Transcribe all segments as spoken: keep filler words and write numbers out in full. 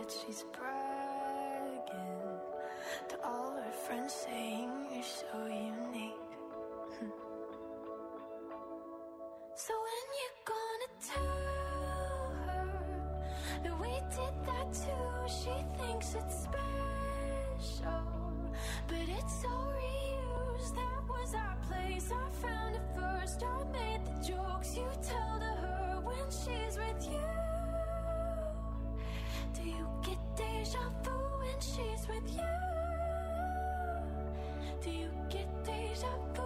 that she's bragging to all her friends, saying you're so unique. So when you're gonna tell her that we did that too, she thinks it's special, but it's all reused. That was our place, I found it first. I made the jokes you tell to her when she's with you. Do you get deja vu when she's with you? Do you get deja vu?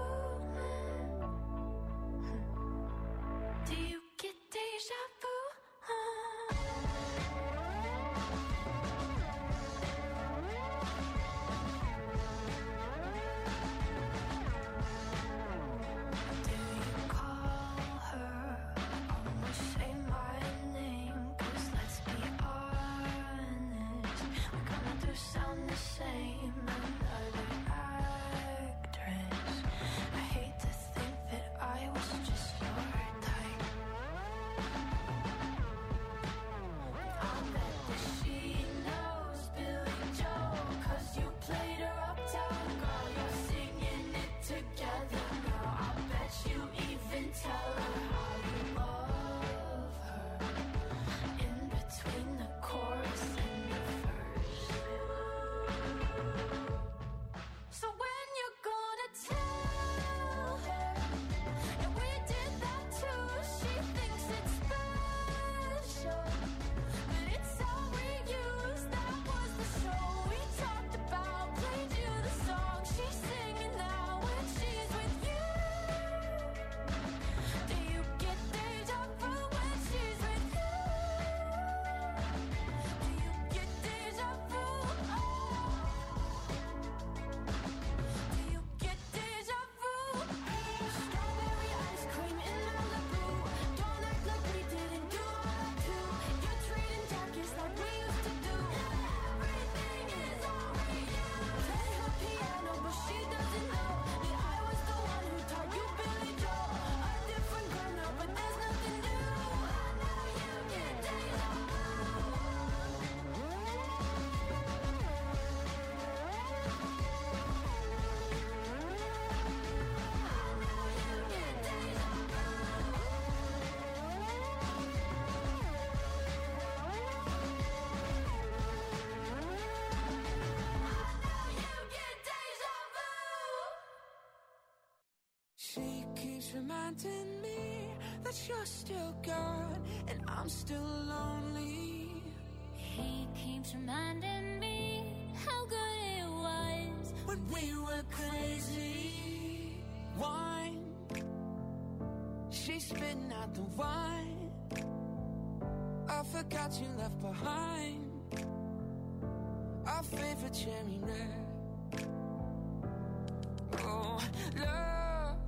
Do you get deja vu? Reminding me that you're still gone and I'm still lonely. He keeps reminding me how good it was when we were crazy. Wine, she's spitting out the wine. I forgot you left behind our favorite cherry red. Oh, love,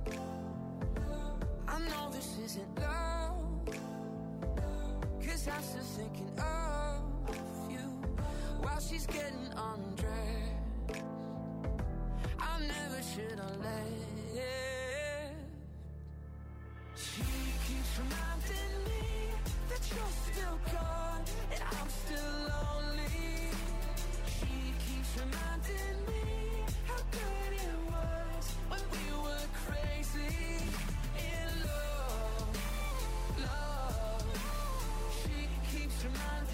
I know this isn't love, 'cause I'm still thinking of you while she's getting undressed. I never should have left. She keeps reminding me that you're still gone and I'm still lonely. She keeps reminding me how good it was when we were crazy. Love, she keeps reminding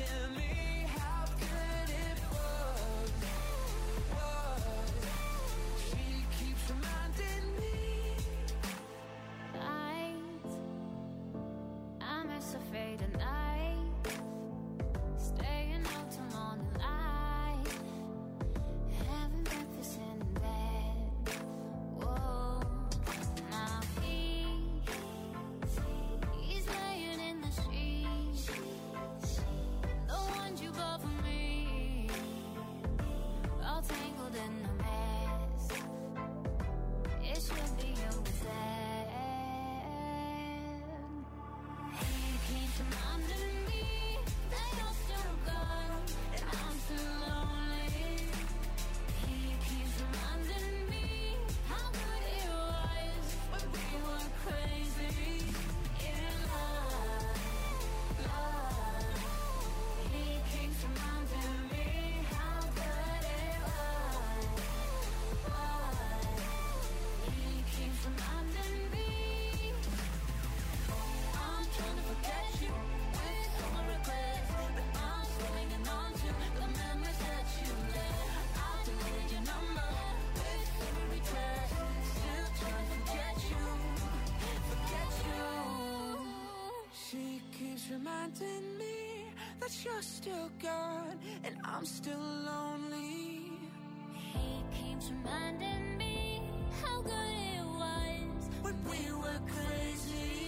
you're still gone and I'm still lonely. He keeps reminding me how good it was when we were crazy.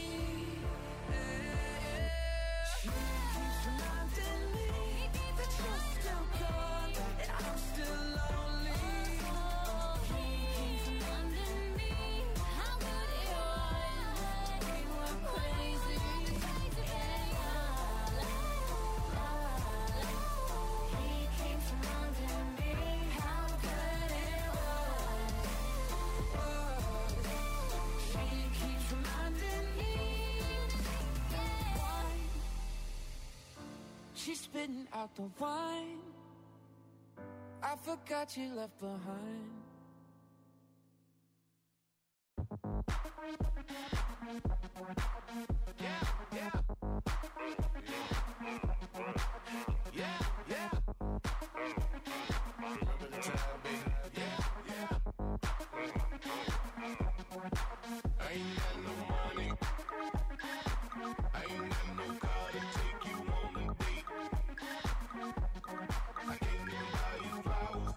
She keeps reminding me that you're still gone and I'm still lonely. He keeps reminding me how good it was when we were crazy. He keeps reminding me how good it was. She keeps reminding me. Wine. She's spitting out the wine I forgot you left behind. Yeah, yeah. Yeah, yeah. Remember the time, baby. Yeah, yeah. I ain't got no money. I ain't got no car to take you on a date. I can't even buy you flowers.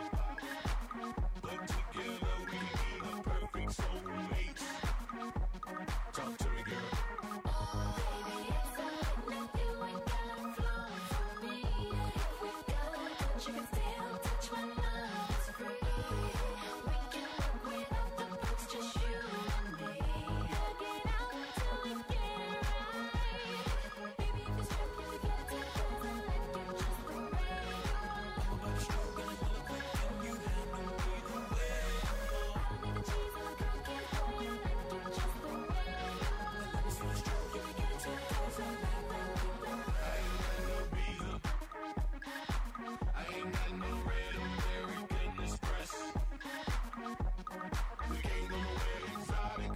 But together we be the perfect soulmates. Talk to me, girl. Baby, it's alright now, you ain't got flowers for me. If we go, but you can still touch my love, it's free. We can work without the books, just you and me. Hug it out till we get it right. Baby, if it's true, can we get together like you're just the way you are? Nobody struggling, look like you handle me the way. I don't need the cheese on the cookies, boy, you like you're just the way you are. Let me see you stroke, can we get together like I I ain't got no visa. I ain't got no red American Express. We can't go nowhere exotic.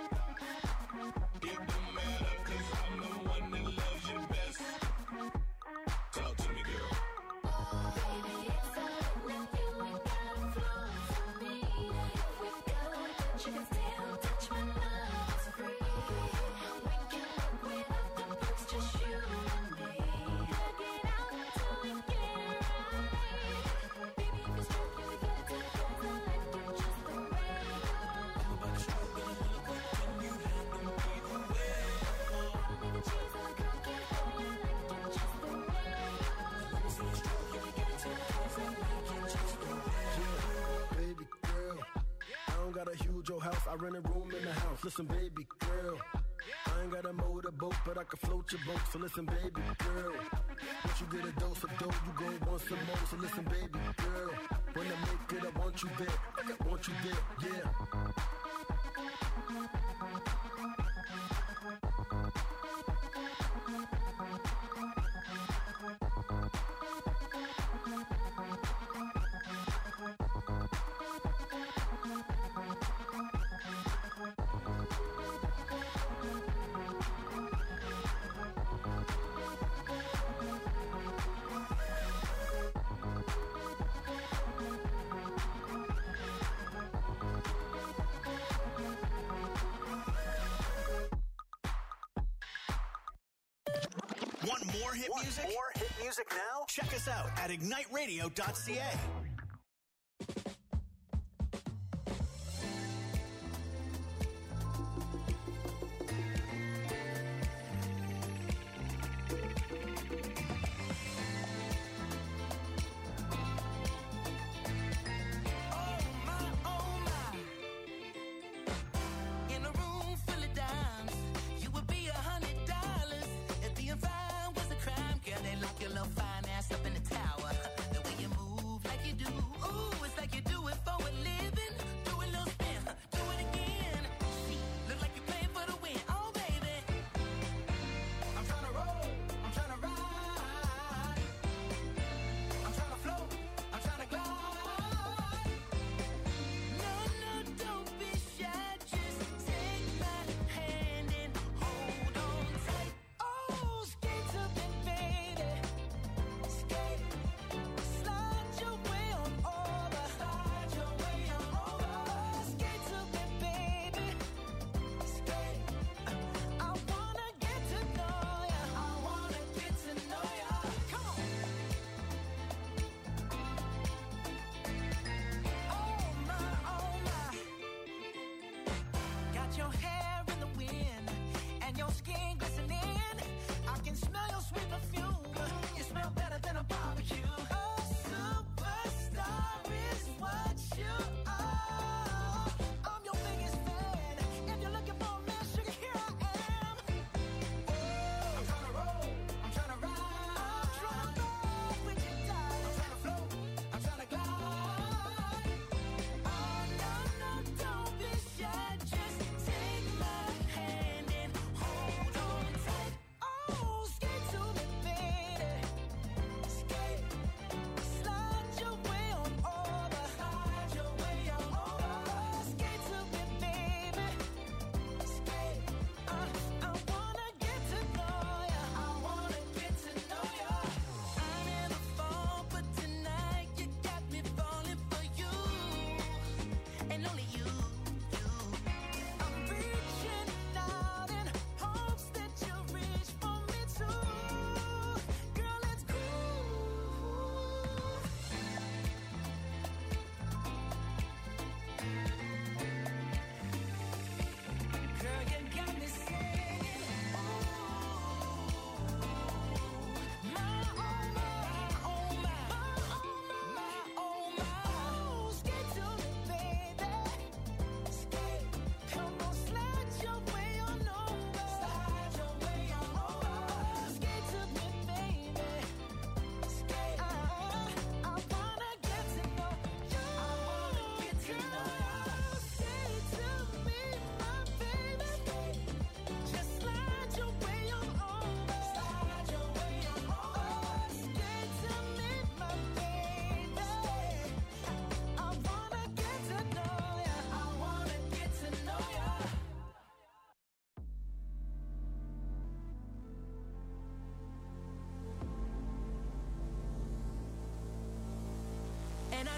It don't matter, cause I'm the one that loves you best. Talk to me, girl. Baby, it's alright now, you ain't got flowers for me. If we go, but you can still touch my love, it's free. We can work without the books, just you and me. Hug it out till we get it right. Baby, if it's true, can we get together like you're just the way you are? Nobody struggling, look like you handle me the way. I don't need the cheese on the cookies, boy, you like you're just the way you are. Let me see you stroke, can we get together like you're just the way. Baby girl, I don't got a huge old house, I rent a room in the house. Listen, baby girl, I ain't got a motorboat, but I can float your boat. So listen, baby girl, once you get a dose of dough, you gon' want some more. So listen, baby girl, when I make it, I want you there. I want you there, yeah. Want more hit Want music? more hit music now? Check us out at ignite radio dot c a. Oh my, oh my. In a room full of dimes, you would be a hundred dollars. If being fine was a crime, girl, they lock your little fine ass up in the tower. The way you move like you do, ooh, it's like you do it for a living. Do a little spin, do it again. Look like you playing for the win, oh baby. I'm tryna roll, I'm tryna ride. I'm tryna float, I'm tryna glide. No, no, don't be shy. Just take my hand and hold on tight. Oh, skate to me, baby. Skate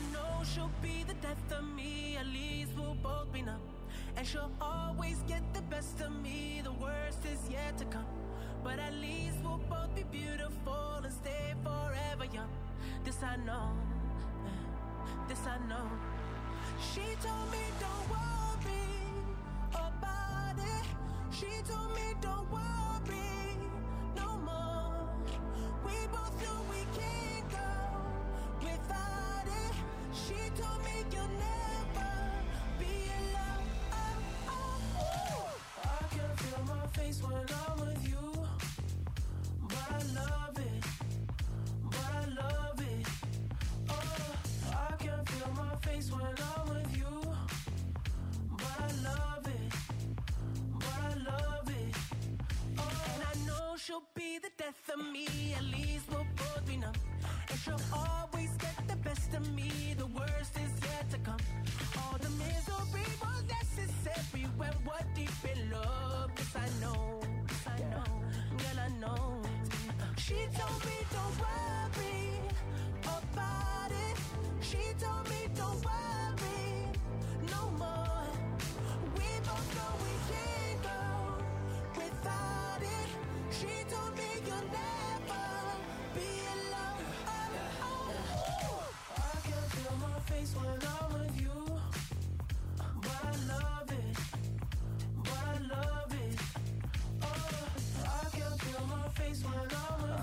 know she'll be the death of me. At least we'll both be numb. And she'll always get the best of me. The worst is yet to come. But at least we'll both be beautiful and stay forever young. This I know, this I know. She told me don't worry about it. She told me don't worry no more. We both know we can't go without it. She told me you'll never be alone. Oh, oh, oh. I can feel my face when I'm with you. But I love it, but I love it. Oh, I can feel my face when I'm with you. But I love it, but I love it. Oh, and I know she'll be the death of me. At least we'll both be numb. And she'll always get the best of me. The worst is yet to come. All the misery was necessary when we're deep in love. Yes, I know, yes, I know, girl, I know. She told me don't worry about it. She told me don't worry no more. We both know we can't go without it. She told me you'll never be alone. Oh, oh, oh. I can feel my face when I'm with you. But I love it, but I love it. Oh, I can feel my face when I'm with you.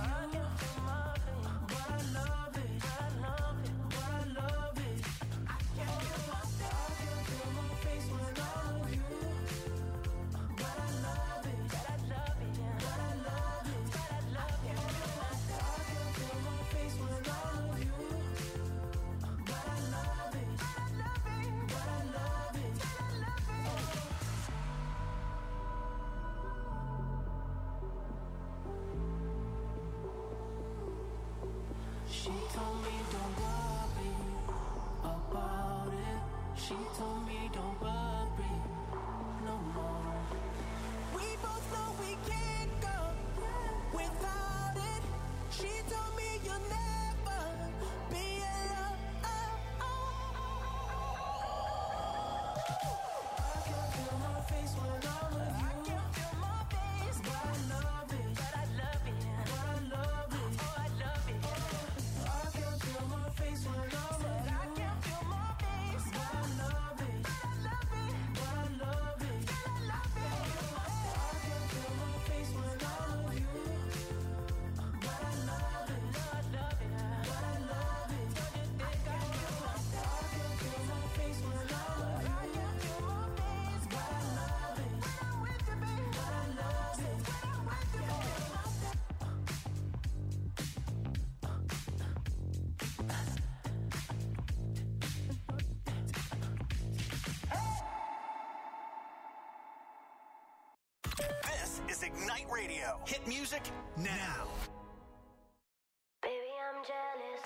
But I love it, but I love it, but I love it. I can feel my face when I'm with you. But I love it, but I love it, but I love it, but I love it. I can feel my face when I'm with you. But I love it, but I love it, but I love it, but I love it. She told me don't worry about it. She told me don't worry no more. We both know we can't go without it. She told me you'll never be alone. I can feel my face when I'm with you. I can feel my face, but I love it, but I love it, but I love it. Oh, I love it. I can feel my face when I'm with you. I can feel my face, but I love it, but I love it, but I love it, but I love it. I can feel my face when I'm with you. But I love it, but I love it, but I love it. Don't you think I feel my face? I can feel my face when I'm with you. I can feel my face, but I love it. When I'm with you, baby, but I love it. When I'm with you, baby. This is Ignite Radio. Hit music now. Baby, I'm jealous.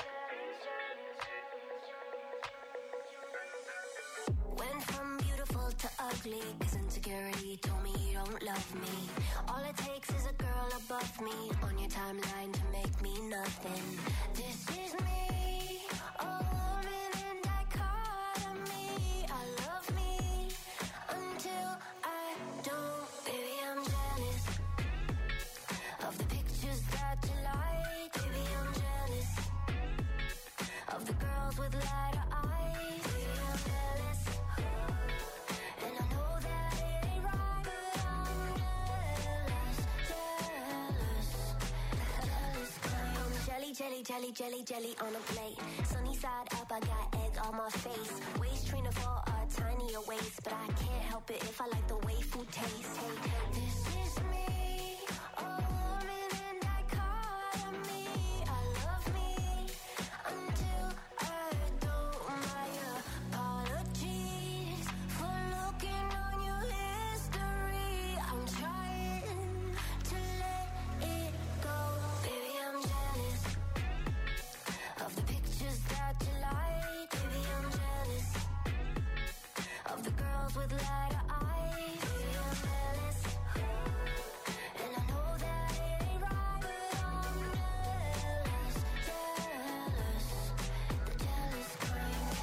Went from beautiful to ugly, cause insecurity told me you don't love me. All it takes is a girl above me on your timeline to make me nothing. This is me, a woman in dichotomy. I love me until I don't. Baby, I'm jealous of the pictures that you like. Baby, I'm jealous of the girls with lighter eyes. Baby, I'm jealous, and I know that it ain't right, but I'm jealous, jealous, jealous. I'm jelly, jelly, jelly, jelly, jelly on a plate. Sunny side up, I got egg on my face. Waist trainer for a tinier waist, but I can't help it if I like the way food tastes. Hey, this is me, a woman in dichotomy. I love me until I don't. My apologies for looking on your history. I'm trying to let it go. Baby, I'm jealous of the pictures that you like. Baby, I'm jealous of the girls with lighter eyes. Baby, I'm jealous, and I know that it ain't right, but I'm jealous, jealous, the jealous kind.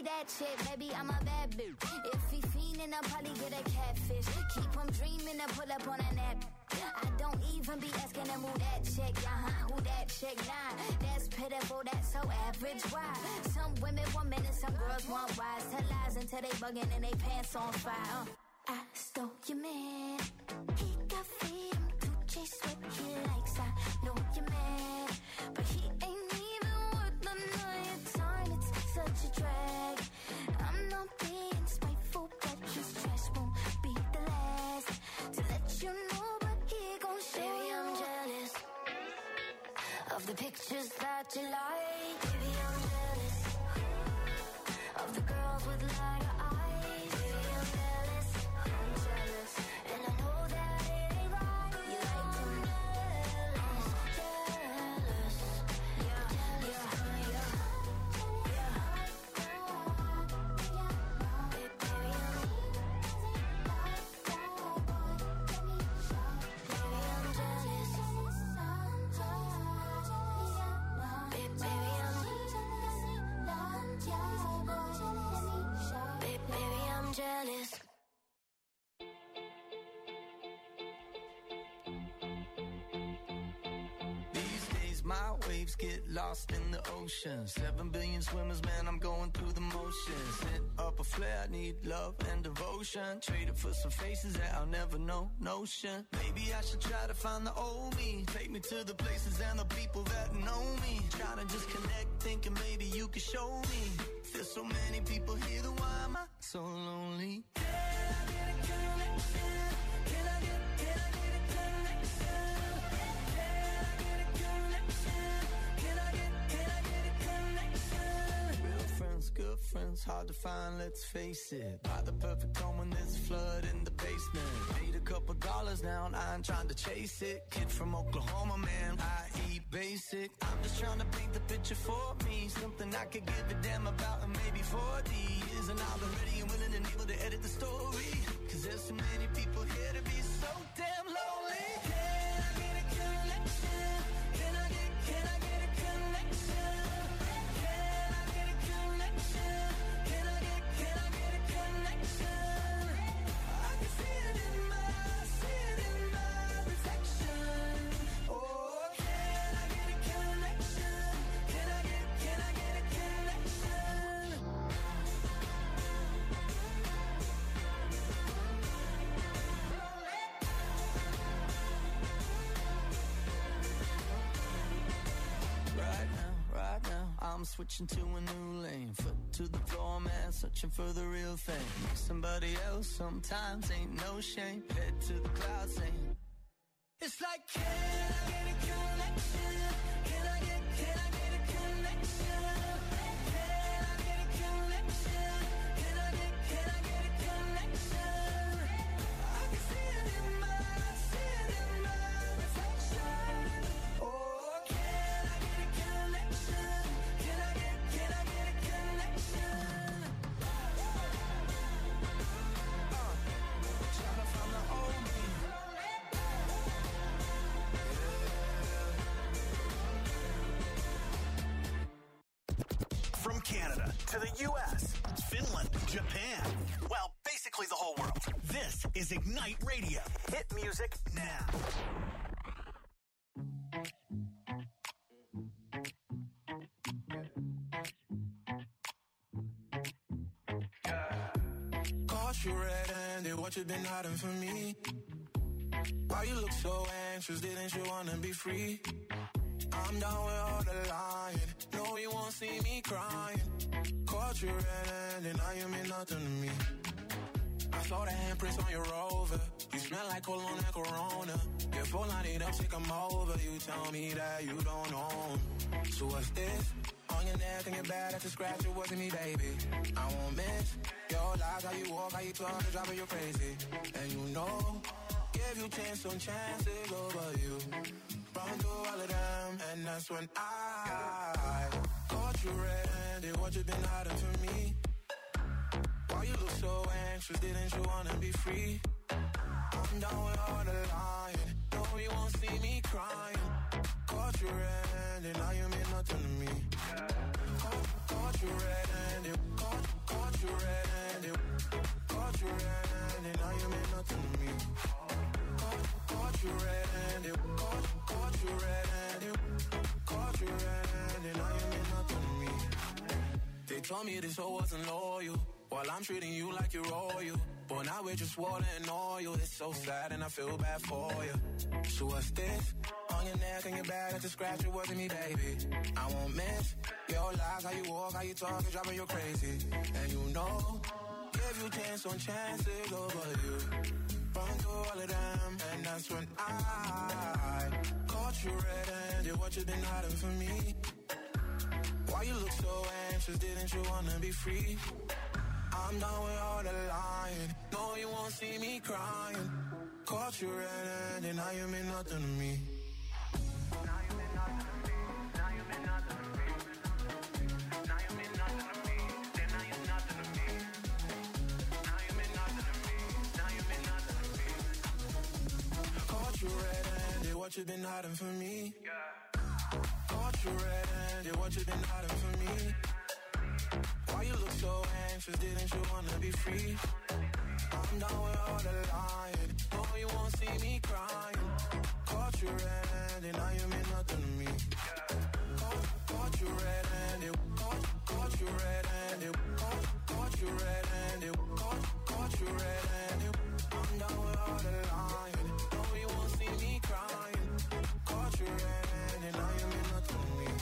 that chick, baby, I'm a bad bitch. If he fiendin', I'll probably get a catfish. Keep him dreamin' to pull up on a nap. I don't even be asking him who that chick, uh-huh, who that chick, nah. That's pitiful, that's so average, why? Some women want men and some girls want wise. Tell lies until they buggin' and they pants on fire. uh. I stole your man. He got freedom to chase what he likes. I know you're mad, but he ain't even worth the night time. It's such a drag. I'm not being spiteful, but his trash won't be the last to let you know. But he gon' show Baby, you. I'm jealous of the pictures that you like. Baby, I'm jealous of the girls with lighter eyes. Baby, I'm jealous. I'm jealous, and I know that it ain't right. You like them jealous, jealous, yeah, yeah, yeah, yeah. Baby, I'm jealous. These days my waves get lost in the ocean. Seven billion swimmers, man, I'm going through the motions. Set up a flare, need love and devotion. Trade it for some faces that I'll never know, notion. Maybe I should try to find the old me. Take me to the places and the people that know me. Trying to just connect, thinking maybe you could show me. There's so many people here, then why am I so lonely? Can I get a connection? Can I get, can I get a connection? Can I get a connection? Can I get, can I get a connection? Real friends, good friends, hard to find, let's face it. Buy the perfect home when there's a flood in the basement. Paid a couple dollars now and I ain't trying to chase it. Kid from Oklahoma, man, I eat basic. I'm just trying to paint the picture for me. Something I could give a damn about in maybe forty years. And I'll be ready and willing and able to edit the story. Cause there's so many people here to be so damn lonely. Can I get a connection? Can I get, can I get a connection? Can I get a connection? Can I get, can I get a connection? I can see it in my, see it in my reflection. Oh, can I get a connection? Can I get, can I get a connection? Right now, right now, I'm switching to a new lane. Foot to the floor, man, searching for the real thing. Somebody else sometimes ain't no shame. Head to the clouds saying, it's like, can I get a connection? Can I get, can I get a connection? Can I get a connection? Can I get, can I get a connection? I can see it in my, see it in my reflection. Oh, can I get a connection? Can I get, can I get a connection? Uh, trying to find the old me. From Canada to the U S, Finland, Japan, well, basically the whole world. This is Ignite Radio. Hit music now. Caught you red-handed, what you been hiding from me? Why you look so anxious, didn't you wanna be free? I'm down with all the lying, no you won't see me crying. Caught you red-handed, now you mean nothing to me. I saw the handprints on your Rover, you smell like cologne and Corona. Your phone line it up, sick I'm over, you tell me that you don't know. So what's this? On your neck and your back, that's a scratch, it wasn't me, baby. I won't miss your lies, how you walk, how you talk, the driving you crazy. And you know, give you chance on chances over you. Run through all of them, and that's when I caught you red-handed, what you been hiding from me? Why you look so anxious, didn't you wanna be free? I'm down with all the lying, no you won't see me crying. Caught you red-handed, now you mean nothing to me. Caught, caught you red-handed, caught, you red-handed, caught you red-handed, now you mean nothing to me. Caught, caught you red-handed, caught, caught you red-handed, caught you red-handed, now you mean nothing to me. They told me this hoe wasn't loyal, while I'm treating you like you're royal. But now we're just water and oil. It's so sad and I feel bad for you. So what's this? On your neck and your back, to scratch it wasn't me, baby. I won't miss your lies, how you walk, how you talk, it's driving you crazy. And you know, give you chance on chances over you. Run through all of them, and that's when I caught you red-handed. What you been hiding from me? Why you look so anxious? Didn't you wanna be free? I'm done with all the lying. No, you won't see me crying. Caught you red-handed, now you mean nothing to me. Now you mean nothing to me. Now you mean nothing to me. Now you mean nothing to me. Then now you're nothing to me. Now you mean nothing to me. Now you mean nothing to me. Caught you red-handed, what you been hiding from me? Caught you red-handed, what you been hiding from me? Why you look so anxious? Didn't you wanna be free? I'm done with all the lying. No, you won't see me crying. Caught you red-handed, now you mean nothing to me. Caught, caught you red-handed, caught, caught you red-handed, caught, caught you red-handed, caught, caught you red-handed. I'm done with all the lying. No, you won't see me crying. Caught you red-handed, now you mean nothing to me.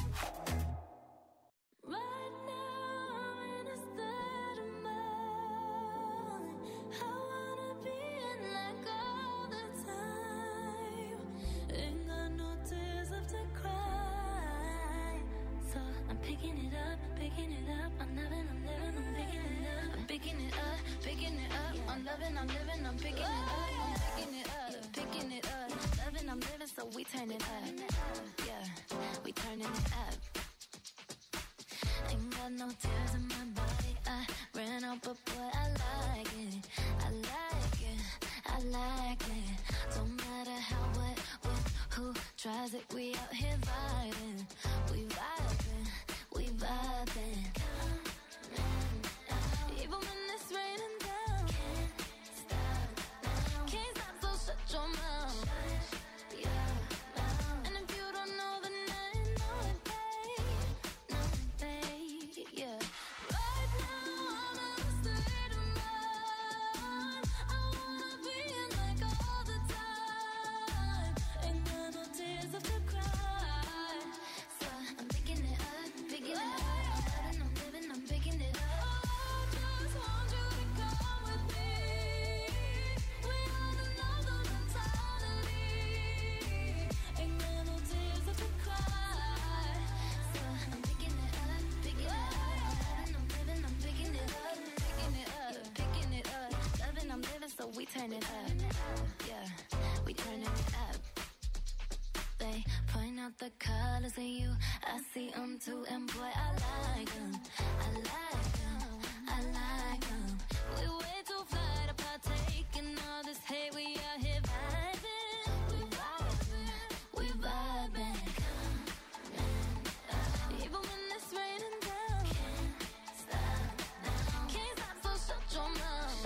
Right now, in a state of mind, I wanna be in like all the time. Ain't got no tears left to cry. So I'm picking it up, picking it up. I'm loving, I'm living, I'm picking it up. I'm picking it up, picking it up. I'm loving, I'm living, I'm picking it up. I'm picking it up, picking it up. Loving, I'm living, so we turn it up. Yeah, we turning it up. Ain't got no tears in my body. I ran out, but boy, I like it. I like it. I like it. Don't matter how, what, when, who tries it. We out here vibing. We vibing. We vibing. Even when it's raining down. Can't stop now. Can't stop, so shut your mouth. Yeah. And if you don't know, then I know it, babe. Know it, babe. Yeah. Right now, I'm in a state of mind. I wanna be in like all the time. Ain't got no tears left to cry. So I'm picking it up, picking it up. I'm loving, I'm living, I'm picking it up. I just want you to come with me. We are another mentality. Ain't got no tears left to cry. So I'm picking it up, picking it up. I'm loving, I'm living, I'm picking it up, picking it up, picking it up. Loving, I'm living, so we turn it up. Yeah, we turning it up. They point out the colors in you. I see them too, and boy, I like them. I like them. I like them. We way too fly to partake in all this hate. We out here vibing. We vibing. We vibing. Even when it's raining down. Can't stop now. Can't stop, so shut your mouth.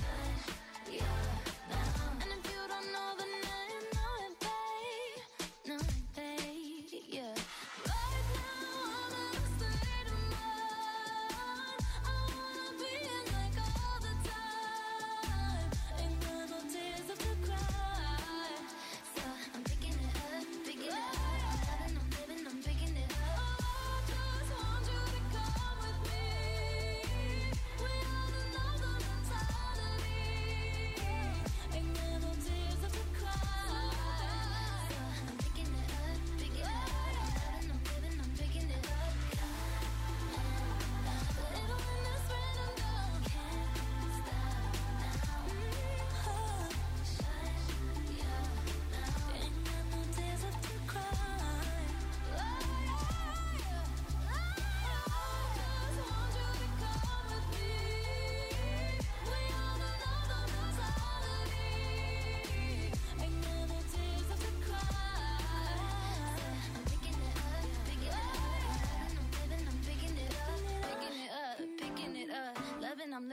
Yeah. And if you don't know, then I know it, babe. Know it, babe. Yeah. Right now, I'm in a state of mind. I wanna be in like all the time.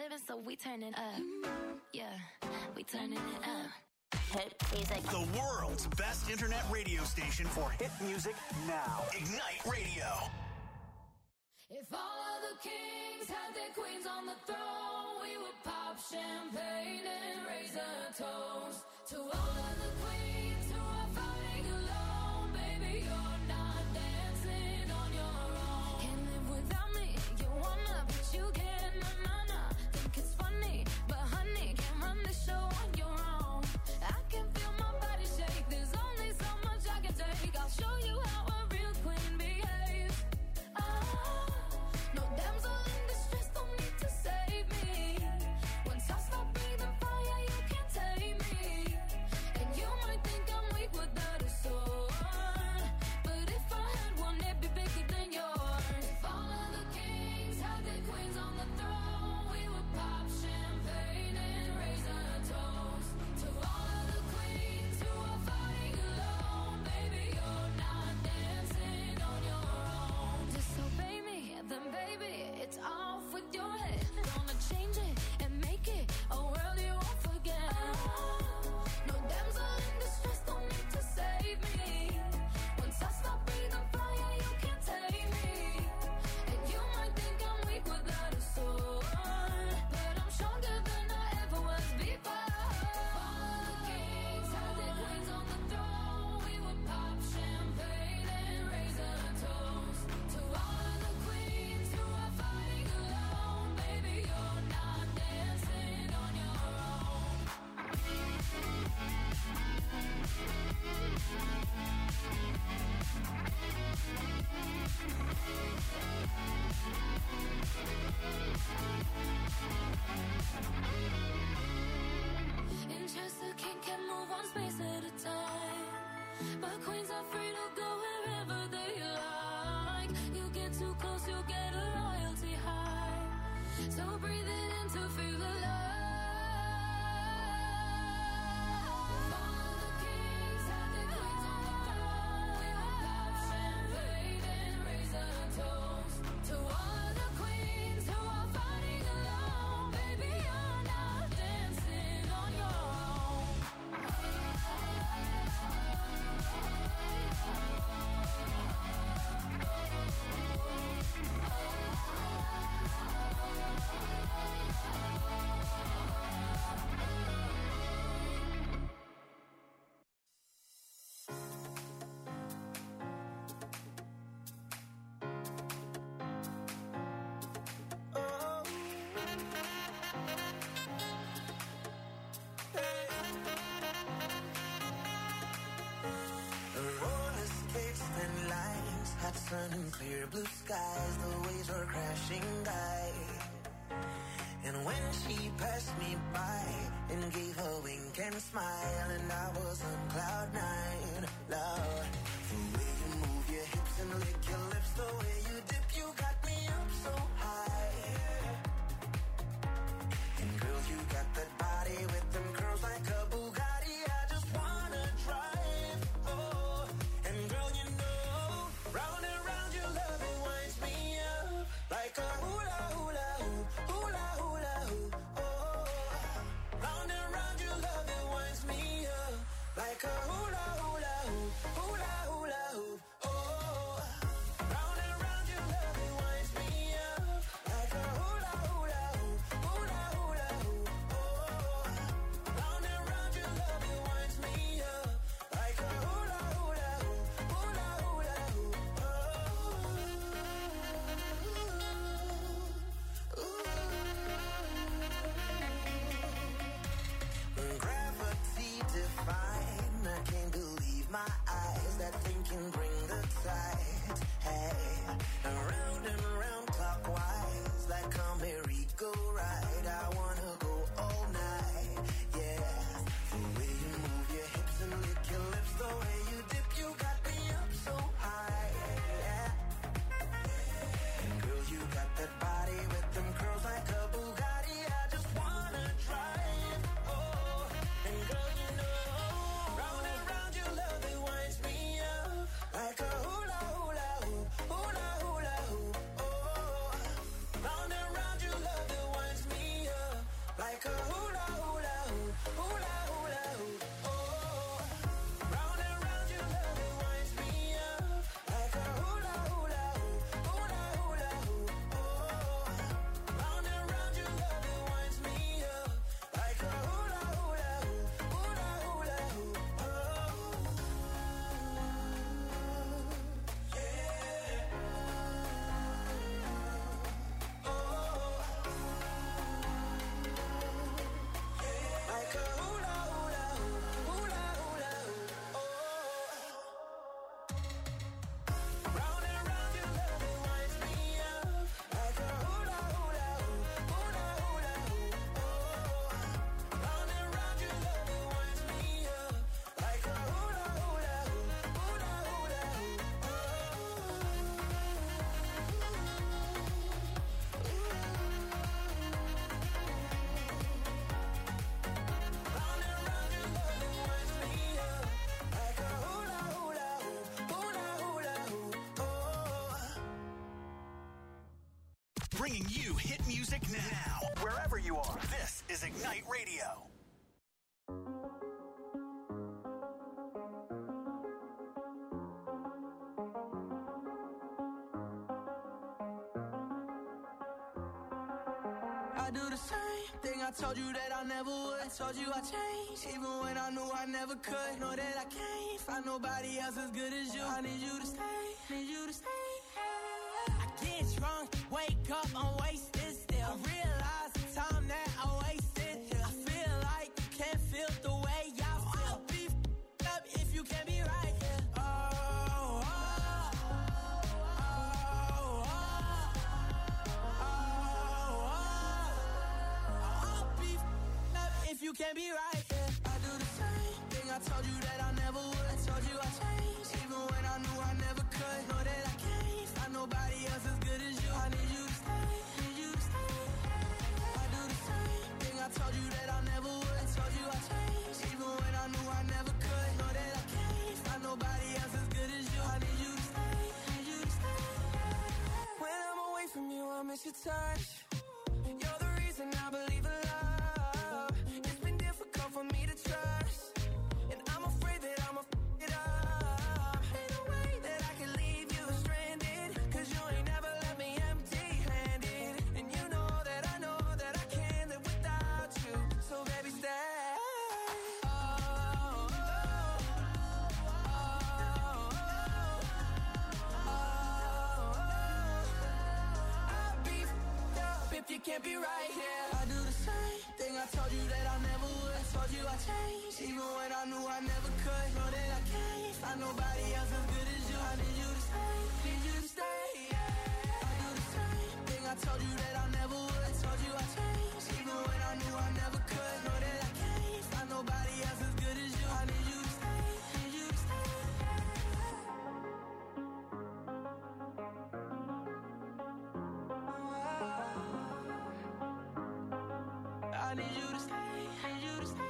living, so we turning up. Yeah, we turning it up. Hit music. The world's best internet radio station for hit music now. Ignite Radio. If all of the kings had their queens on the throne, we would pop champagne and raise a toast to all of the queens who are fighting alone. Baby, you're not dancing on your own. Can't live without me. You wanna, but you can't. Nah, nah, nah. Think it's funny, but honey, can't run the show on your own. I can feel my body shake. There's only so much I can take. I'll show you how a real queen behaves. Ah, no damsel in distress, don't need to save me. Once I stop breathing fire, you can't take me. And you might think I'm weak without a sword, but if I had one, it'd be bigger than yours. If all of the kings had their queens on the throne, we would pop champagne and raise a toast to all of the queens who are fighting alone. Baby, you're not dancing on your own. Disobey me, then baby, it's off with your head. Gonna change it and make it a world you won't forget. No damsel in distress, don't need to save me. Once I stop breathing fire, you can't take me. And you might think I'm weak without a sword, but I'm stronger than I ever was before. All the kings had their queens on the throne, we would pop champagne and raise a toast to all of the queens who are fighting alone. Baby, you're not dancing on your own. In chess, the king can move one space at a time, but queens are free to go wherever they like. You get too close, you'll get a royalty high. So breathe it in to feel alive. All of the kings had their queens on the throne. We would pop champagne and raise a toast to all of the queens who are fighting alone. Baby, you're not dancing on your own. Roller skates, thin lines, hot sun and clear blue skies. The waves were crashing by. And when she passed me by and gave a wink and smile, and I was on cloud nine, Lord, the way you move your hips and lick your lips, the way you dip, you got me up so high. And girl, you got that body with them curls like a Bugatti. I just wanna drive. Oh, and girl, you know, round and round your love, it winds me up like a hula hula hoop, hula hula hoop. Oh, round and round your love, it winds me up like a hula hula hoop, hula hula hoop. Oh. bringing you hit music now. Wherever you are, this is Ignite Radio. I do the same thing I told you that I never would. I told you I changed, even when I knew I never could. Know that I can't find nobody else as good as you. I need you to stay, need you to stay. I get drunk, wake up, I'm wasted still. I realize the time that I wasted here. I feel like you can't feel the way I feel. I'll be f***ed up if you can't be right here. Oh, oh, oh, oh, oh. I'll be f***ed up if you can't be right here. I do the same thing I told you that I never would. I told you I changed, even when I knew I never could. Know that I can't find nobody else as good as you. I need you to stay, need you to stay. I do the same thing I told you that I never would. I told you I changed, even when I knew I never could. Know that I can't find nobody else as good as you. I need you to stay, need you to stay. When I'm away from you, I miss your touch. You're the reason I believe in love. It's been difficult for me to trust, and I'm afraid that I'ma f*** it up. Ain't no way that I can leave you stranded, 'cause you ain't never left me empty-handed. And you know that I know that I can't live without you. So baby, stay. Oh, oh, oh, oh, oh. I'll be f***ed up if you can't be right here. I do the same thing I told you that I never would. I told you I changed, even when I knew I never could. Know that I can't find nobody else as good as you. I need you to stay, need you to stay. Yeah. I do the same thing I told you that I never would. I told you I changed, even when I knew I never could. Know that I can't find nobody else as good as you. I need you to stay, need you to stay. I need you to stay, need you to stay.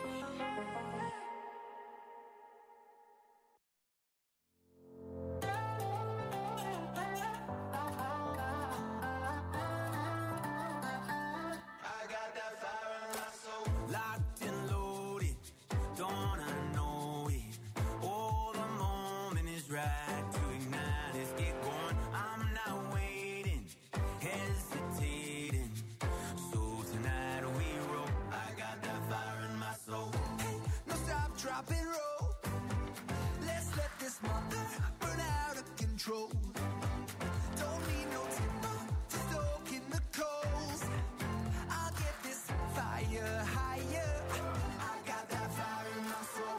I got that fire in my soul. Locked and loaded, don't wanna know it. Oh, the moment is right to ignite. Let's get going. I'm not waiting, hesitating. So tonight we roll. I got that fire in my soul. Hey, no stop, drop and roll. Let's let this mother burn out of control. Don't need no timber to stoke in the coals. I'll get this fire higher. I got that fire in my soul.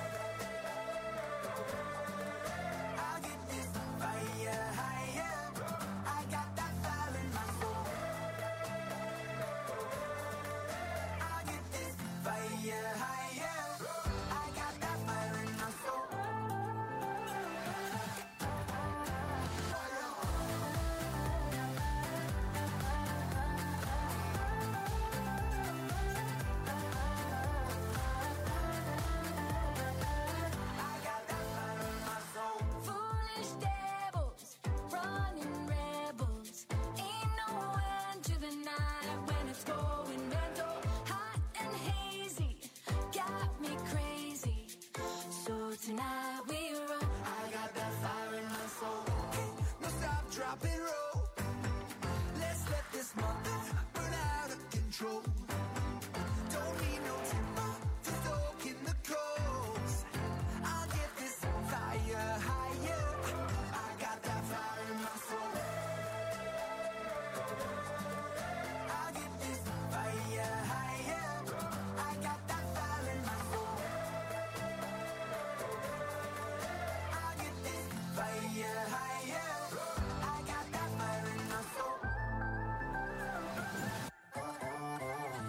I'll get this fire higher. I got that fire in my soul. I'll get this fire higher. I got that fire in my soul. I got that fire in my soul. Foolish devils, running rebels. Ain't no end to the night when it's going mental. Hot and hazy, got me crazy. So tonight we run. I got that fire in my soul. Hey, no stop, drop and roll. Let's let this mother burn out of control. Don't need no timber to stoke in the coals. I'll get this fire higher. I got that fire in my soul. I'll get this fire higher. I got that fire in my soul. I'll get this fire higher. I got that fire in my soul.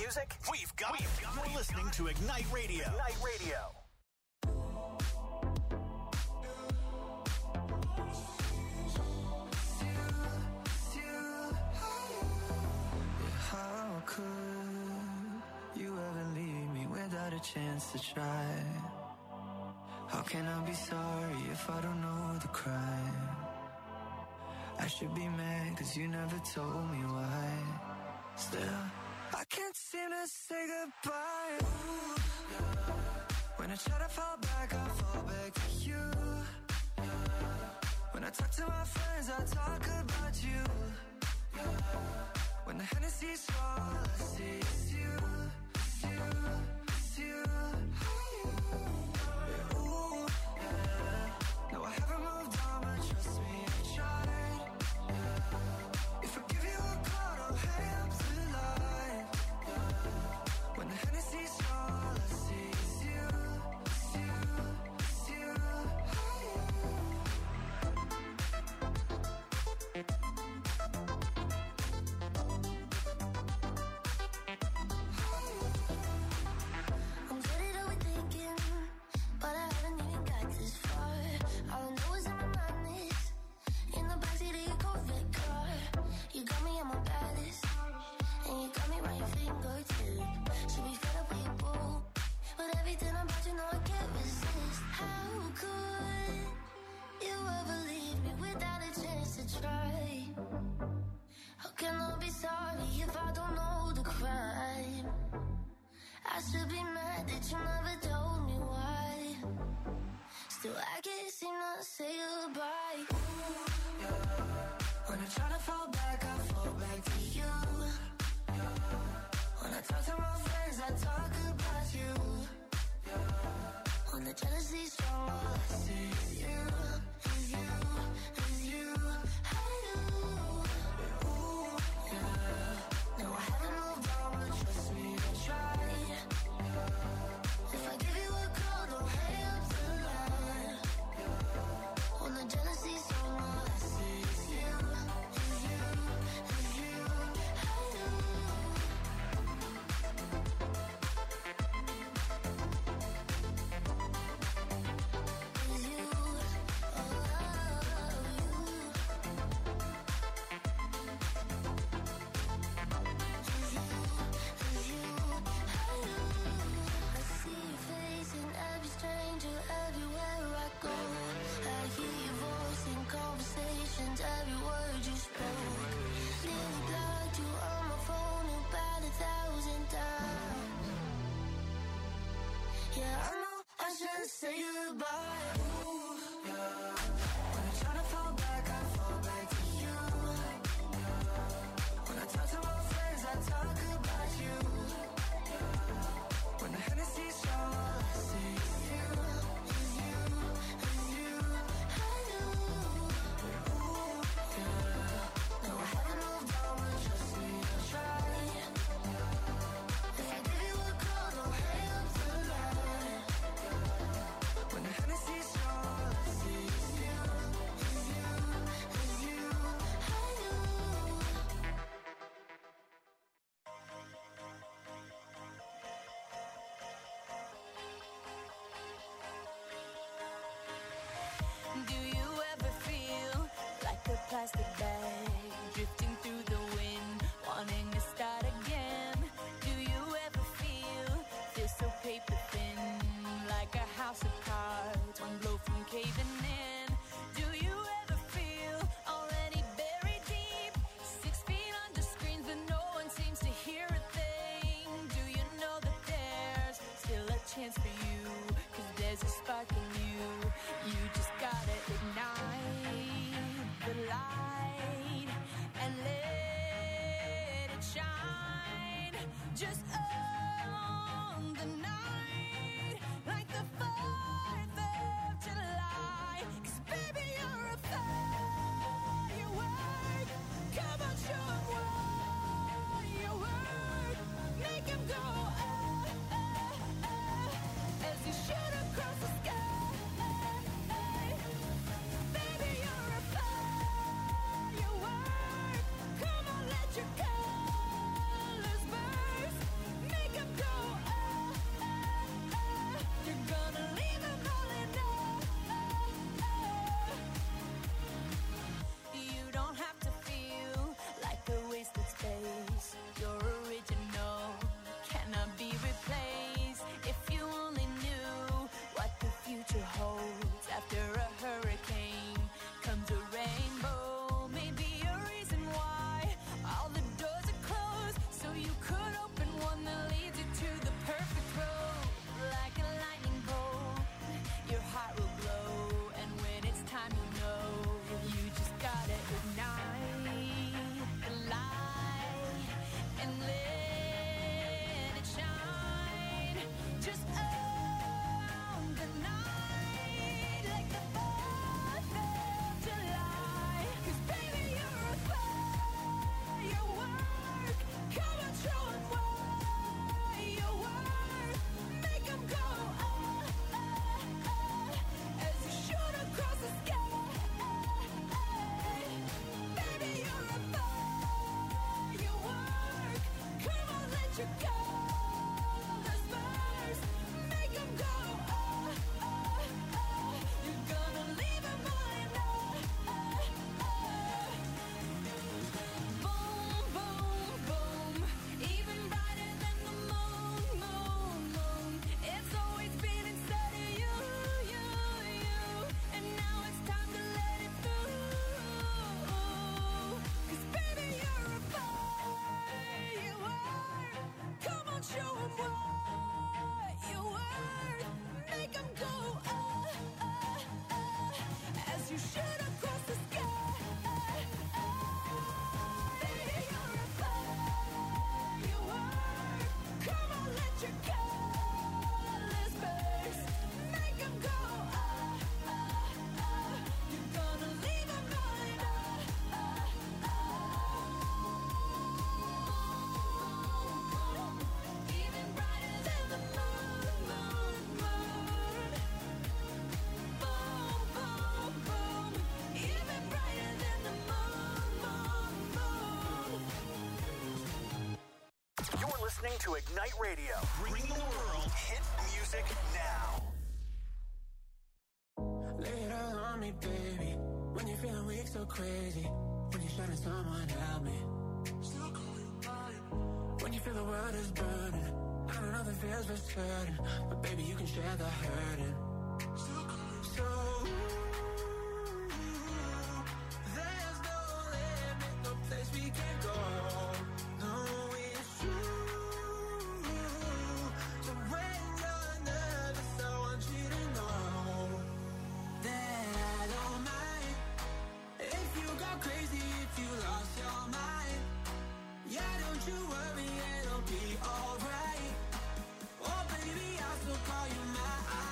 music, we've got, we've got You're listening to Ignite Radio. Ignite Radio. How could you ever leave me without a chance to try? How can I be sorry if I don't know the crime? I should be mad cause you never told me why. Still, I can't seem to say goodbye. Ooh, yeah. When I try to fall back, I fall back to you. Yeah. When I talk to my friends, I talk about you. Yeah. When the Hennessy's all I see is you, it's you, it's you. Yeah, ooh, yeah. No, I haven't moved on, but trust me, I tried. Yeah. If I give you a call, don't hang up the line. Yeah. When the Hennessy's all I see is you, it's you, it's you. I'm good at overthinking, but I haven't even got this far. All I know is in my mind is in the backseat of your Corvette car. You got me at my baddest, and you got me right your fingertip. Should be fed up with your boo, but everything about you know I can't resist. How could you ever leave me without a chance to try? How can I be sorry if I don't know the crime? I should be mad that you never told me why. Still, I can't seem to say goodbye. Ooh, yeah. When I try to fall back, I fall back to you. Yeah. When I talk to my friends, I talk about you. Yeah. When the jealousy's strong, all I see is you, is you, is you. I do. Ooh, yeah. No, I haven't moved on, but trust me, I tried. If I give you a call, don't hang up the line. When the jealousy's strong, all I see is you, is you, is you. I do. Is you, oh, you. Is you, is you. I do. I see your face in every stranger everywhere I go. I hear your voice in conversations, every word you spoke. Nearly blocked you on my phone about a thousand times. Yeah, I know I should say goodbye. Ooh, yeah. When I try to fall back, I fall back to you. Yeah. When I talk to my friends, I talk about you. When the Hennessy's strong, all I see is you, is you, is you. I do. Ooh, yeah. No, I haven't moved on, but trust me, I tried. If I give you a call, don't hang up the line. When the Hennessy's strong, all I see is you, is you, is you. I do. Do you ever feel like a plastic bag drifting through the wind, wanting to start again? Do you ever feel this so paper thin, like a house of cards, one blow from caving in? Do you ever feel already buried deep, six feet under screens but no one seems to hear a thing? Do you know that there's still a chance for you, 'cause there's a spark in you? You just gotta ignite the light and let it shine. Just on the night, like the fourth of July. listening to Ignite Radio. Bring the world hit music now. Lay it all on me, baby. When you're feeling weak, so crazy. When you're shutting someone, help me. Still call you mine. When you feel the world is burning. I don't know the feels for certain, but baby, you can share the hurting. Still call you so. There's no limit, no place we can go. No, it's true. So when you're nervous, I want you to know that I don't mind if you go crazy, if you lost your mind. Yeah, don't you worry, it'll be alright. Oh baby, I'll still call you mine.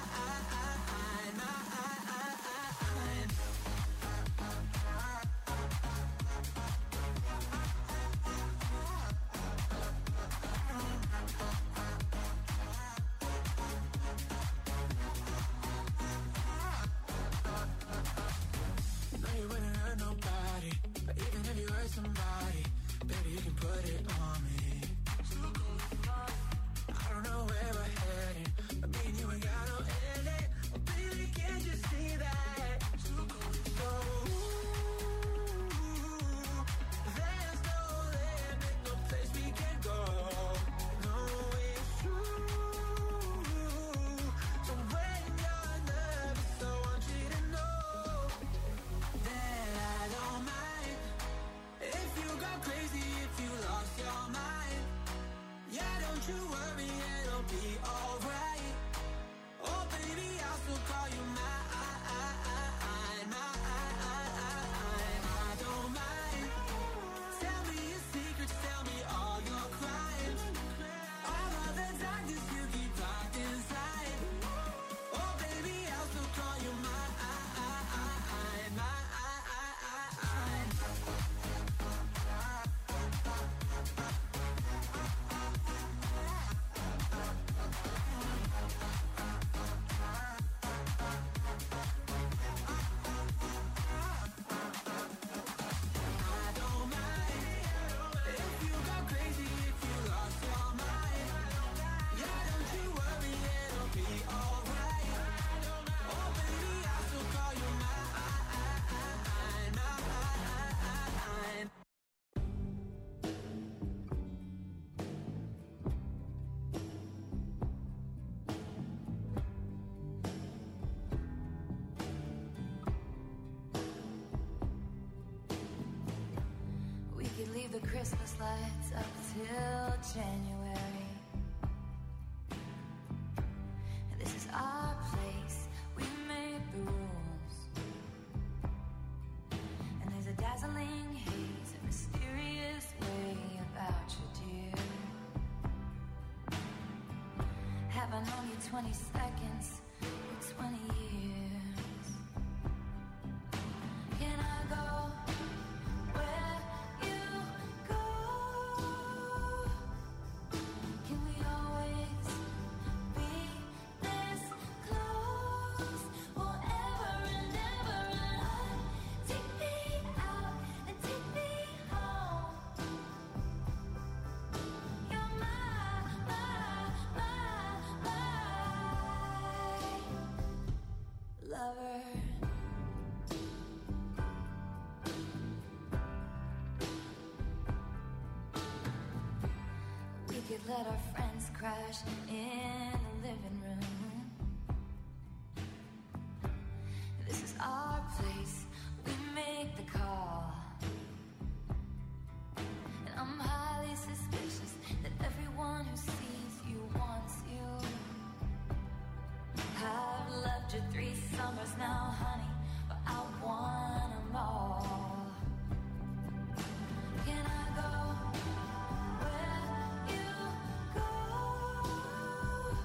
Somebody, baby, you can put it on me. I don't know where we're heading, but me and you ain't got no ending. Oh, baby, can't you see that? So, there's no limit, no place we can go. No, it's true. So when you're nervous, I want you to know that I don't mind if you go crazy, if you lost your mind. Yeah, don't you worry, it'll be alright. Oh baby, I'll still call you mine. I don't mind. Tell me your secrets, tell me all your crimes. All of the darkness you keep locked inside. Oh baby, I'll still call you mine. Leave the Christmas lights up till January. This is our place, we made the rules. And there's a dazzling haze, a mysterious way about you, dear. Have I known you twenty seconds or twenty years? Can I go where you go? Can we always be this close? Forever and ever and on. Take me out and take me home. You're my, my, my, my lover. We could let our friends crash in the living room. This is our place, we make the call. And I'm highly suspicious that everyone who sees you wants you. I've loved you three summers now, honey, but I want them all. Can I go where you go?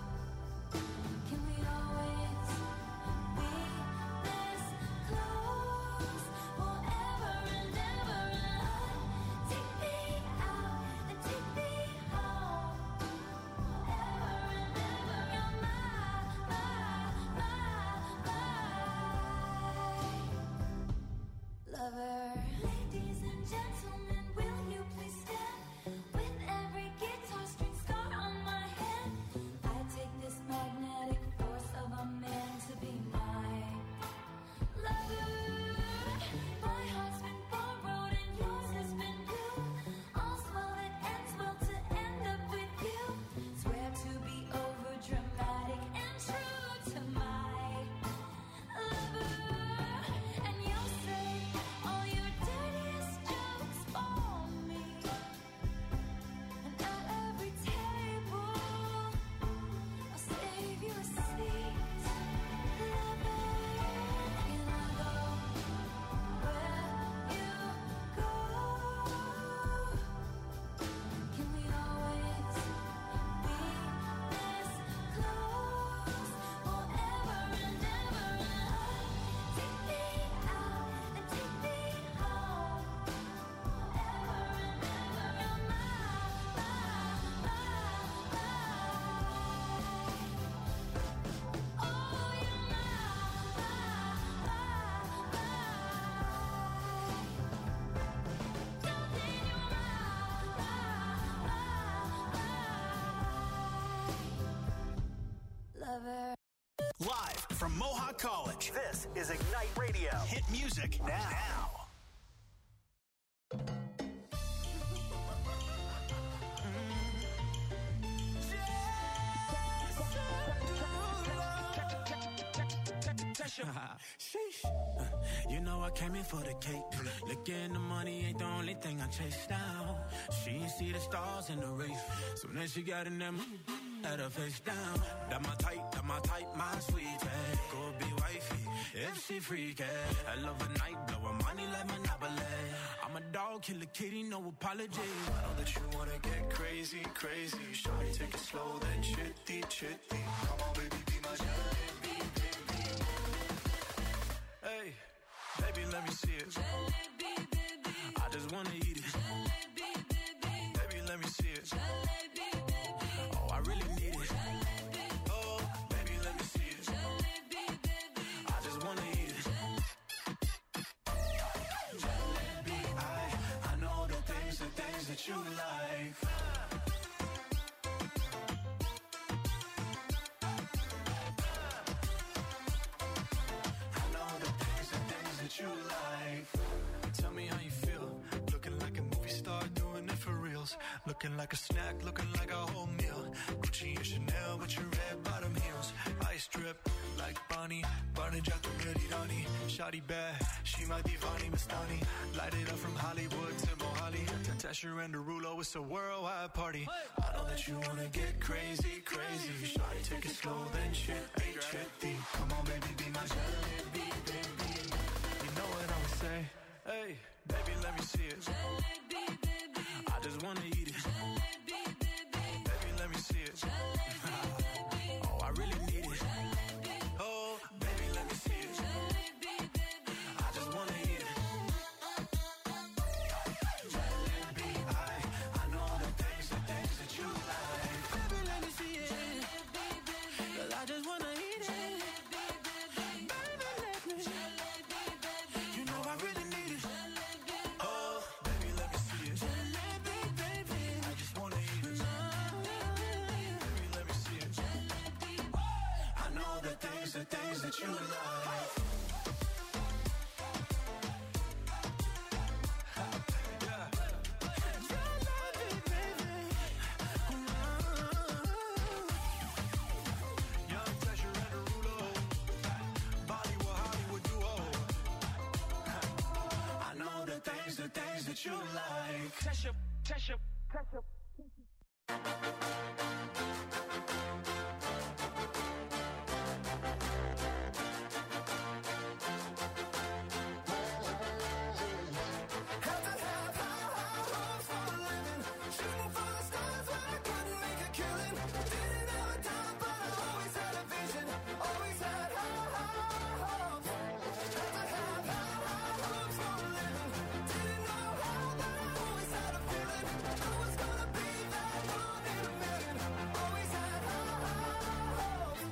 from Mohawk College. This is Ignite Radio. Hit music now. Sheesh. You know I came in for the cake. Looking the money ain't the only thing I chase down. She ain't see the stars in the race. So then she got in them, had her face down. That my type, that my type, my sweet tag. Go be wifey, if she freaky. I love a night, blow her money like Monopoly. I'm a dog, kill a kitty, no apology. I know that you wanna get crazy, crazy. Shawty, take it slow, then chitty, chitty. Come on, baby, be my jalebi, baby. Hey, baby, let me see it. Jalebi, baby. I just wanna eat it. Jalebi, baby. Baby, let me see it. Jalebi, baby. Oh, I really need it. Jalebi. Oh, baby, let me see it. Jalebi, baby. I just wanna eat it. Jalebi, I, I know the things, the things that you like. I know the things, the things that you like. Tell me how you feel. Looking like a movie star, doing it for reals. Looking like a snack, looking like a whole meal. Gucci and Chanel with your red bottom heels. Ice drip like Bonnie, Barney Jack Rani. Shawty bad, she my divani Mastani. Light it up from Hollywood to Mohali. Tasha and Derulo, it's a worldwide party. I know that you wanna get crazy, crazy. Shawty, take it slow, then chitty, chitty. Come on, baby, be my jalebi, baby. You know what I would say? Hey, baby, let me see it. Jalebi, baby. I just wanna eat it. Jalebi, baby. Baby, let me see it. Oh, I really need it. Oh, baby, let me see it. Jalebi, baby. I just wanna eat it. Jalebi, I, I know the things, the things that you like. Baby, let me see it. Jalebi, baby. 'Cause I just wanna eat it. Jalebi, baby. Baby, let me. Jalebi, baby. You know I really need it. Jalebi, Oh, Baby, let me see it. jalebi, baby. I just wanna eat it. Baby, let me see it. I know the things, the things that you like. Yeah. Jalebi, baby. Young Tasha and Derulo. Bollywood, Hollywood duo. I know the things, the things that you like. Tasha, Tasha, Tasha. Had to have high, high hopes for a living. Shooting for the stars when I couldn't make a killing. Didn't have a dime, but I always had a vision. Always had high, high hopes. Had to have high, high hopes for a living. Didn't know how, but I always had a feeling. I was gonna be that one in a million. Always had high, high hopes.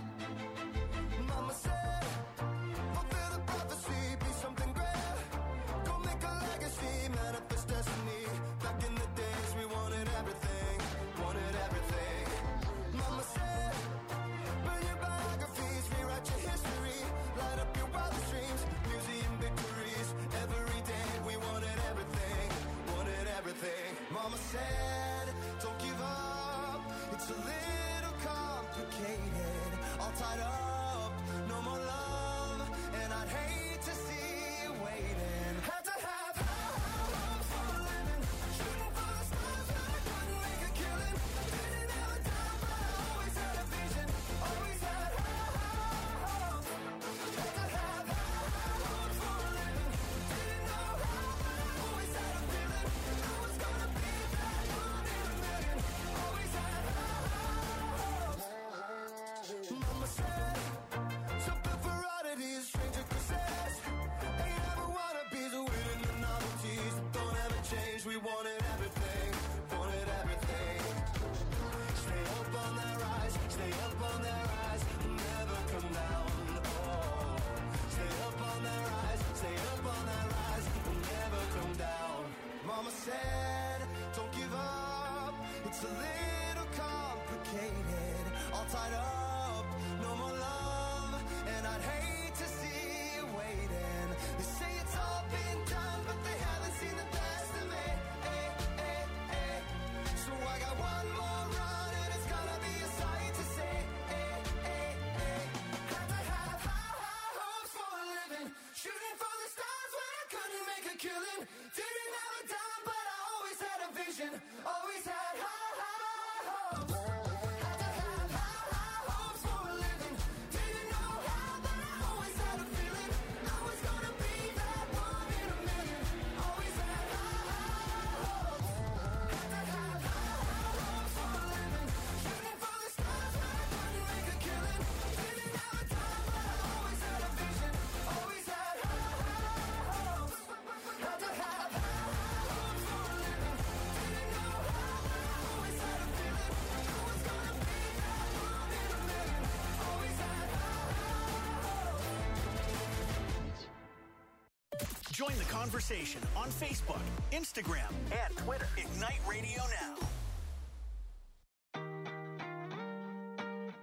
Mama said, fulfill the prophecy, be something great. Go make a legacy, manifest destiny. Back in the days, we wanted everything, wanted everything. Mama said, burn your biographies, rewrite your history, light up your wildest dreams, museum victories. Every day, we wanted everything, wanted everything. Mama said, don't give up, it's a little complicated. All tied up, no more love, and I'd hate to see you waiting. Had to have high, high hopes for a living. Shooting for the stars when I couldn't make a killing. Didn't have a dime, but I always had a vision. Always had high, high hopes. Had to have high, high hopes for a living. Didn't know how, but I always had a feeling. I was gonna be that one in a million. Always had high, high hopes. Mama said, something for oddities, stranger success. Ain't ever wannabes, winning the novelties that don't ever change. We wanted everything, wanted everything. Stay up on that rise, stay up on that rise, never come down. Oh, stay up on that rise, stay up on that rise, never come down. Mama said, don't give up, it's a little complicated. All tied up, no more love, and I'd Join the conversation on Facebook, Instagram, and Twitter. Ignite Radio Now.